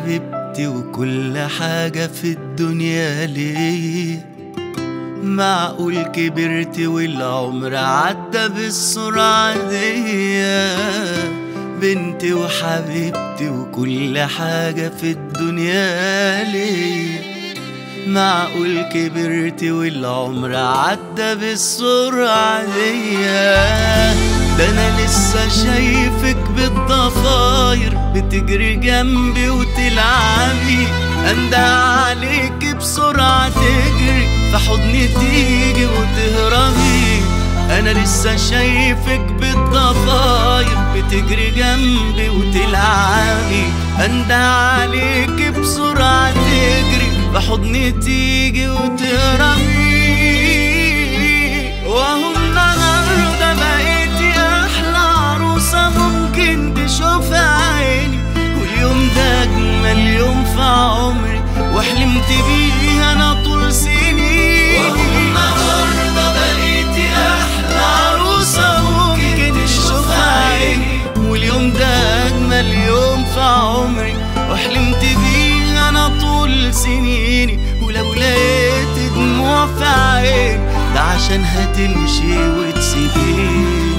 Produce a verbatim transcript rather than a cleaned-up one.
وحبيبتي وكل حاجة في الدنيا ليا. معقول كبرت والعمر عدى بالسرعة دي؟ بنتي وحبيبتي وكل حاجة في الدنيا ليا. معقول كبرت والعمر عدى بالسرعة دي؟ ده انا لسه شايفك بالضفاير بتجري جنبي وتلعبي، انده عليك بسرعة تجري في حضني تيجي وتهربي. انا لسه شايفك بالضفاير بتجري جنبي وتلعبي، انده عليك بسرعة تجري في حضني تيجي وتهربي. وهو النهارده بقيتي احلى عروسة ممكن تشوفها عيني، واليوم ده اجمل يوم في عمري وحلمت بيه انا طول سنين. وهو النهارده بقيتي احلى عروسة ممكن تشوفها عيني، واليوم ده اجمل يوم في عمري وحلمت بيه انا طول سنيني. ولو لقيت دموع في عيني ده عشان هتمشي وتسيبيني.